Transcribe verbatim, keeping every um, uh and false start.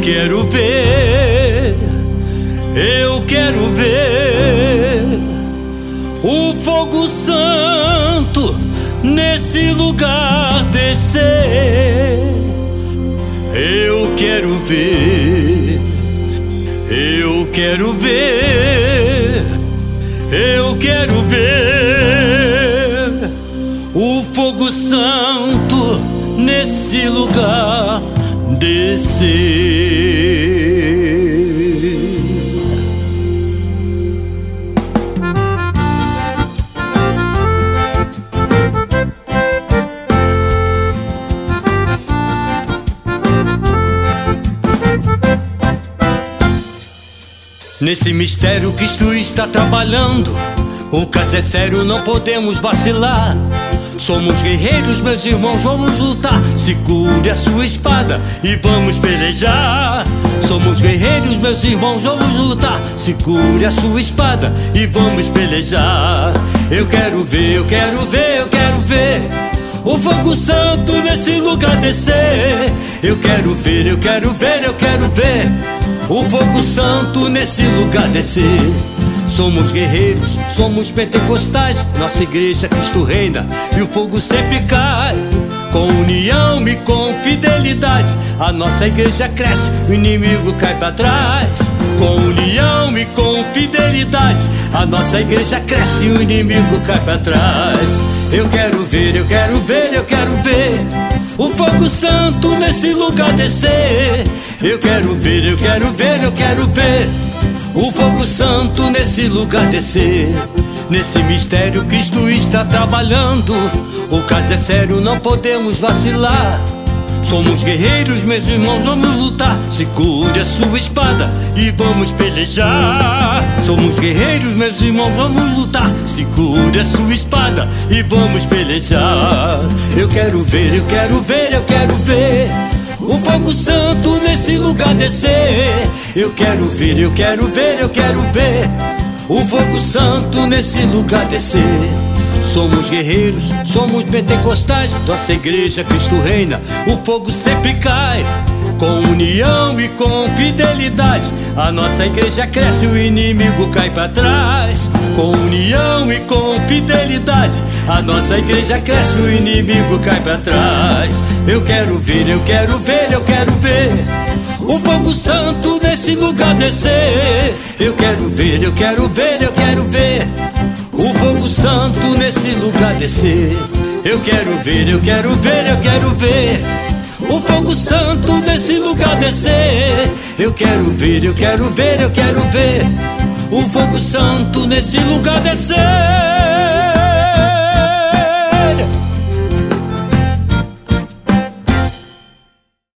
quero ver, eu quero ver o fogo santo nesse lugar descer. Eu quero ver, eu quero ver, eu quero ver o fogo santo nesse lugar descer. Nesse mistério Cristo está trabalhando. O caso é sério, não podemos vacilar. Somos guerreiros, meus irmãos, vamos lutar. Segure a sua espada e vamos pelejar. Somos guerreiros, meus irmãos, vamos lutar. Segure a sua espada e vamos pelejar. Eu quero ver, eu quero ver, eu quero ver o fogo santo nesse lugar descer. Eu quero ver, eu quero ver, eu quero ver o fogo santo nesse lugar descer. Somos guerreiros, somos pentecostais. Nossa igreja Cristo reina e o fogo sempre cai. Com união e com fidelidade a nossa igreja cresce, o inimigo cai pra trás. Com união e com fidelidade a nossa igreja cresce e o inimigo cai pra trás. Eu quero ver, eu quero ver, eu quero ver o fogo santo nesse lugar descer. Eu quero ver, eu quero ver, eu quero ver o fogo santo nesse lugar descer. Nesse mistério Cristo está trabalhando. O caso é sério, não podemos vacilar. Somos guerreiros, meus irmãos, vamos lutar. Segure a sua espada e vamos pelejar. Somos guerreiros, meus irmãos, vamos lutar. Segure a sua espada e vamos pelejar. Eu quero ver, eu quero ver, eu quero ver o fogo santo nesse lugar descer. Eu quero ver, eu quero ver, eu quero ver o fogo santo nesse lugar descer. Somos guerreiros, somos pentecostais. Nossa igreja Cristo reina, o fogo sempre cai. Com união e com fidelidade a nossa igreja cresce, o inimigo cai pra trás. Com união e com fidelidade a nossa igreja cresce, o inimigo cai pra trás. Eu quero ver, eu quero ver, eu quero ver o fogo santo nesse lugar descer. Eu quero ver, eu quero ver, eu quero ver o fogo santo nesse lugar descer. Eu quero ver, eu quero ver, eu quero ver o fogo santo nesse lugar descer. Eu quero ver, eu quero ver, eu quero ver o fogo santo nesse lugar descer.